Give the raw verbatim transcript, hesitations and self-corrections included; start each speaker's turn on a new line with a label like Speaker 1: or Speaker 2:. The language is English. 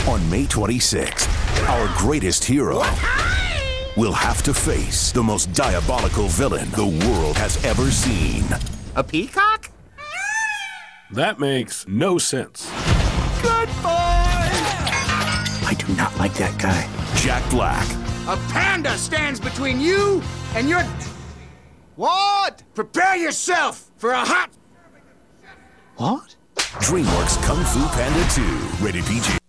Speaker 1: On May twenty-sixth, our greatest hero will have to face the most diabolical villain the world has ever seen.
Speaker 2: A peacock?
Speaker 3: That makes no sense.
Speaker 2: Good boy!
Speaker 4: I do not like that guy.
Speaker 1: Jack Black.
Speaker 2: A panda stands between you and your... What? Prepare yourself for a hot...
Speaker 4: What?
Speaker 1: DreamWorks Kung Fu Panda two. Rated P G.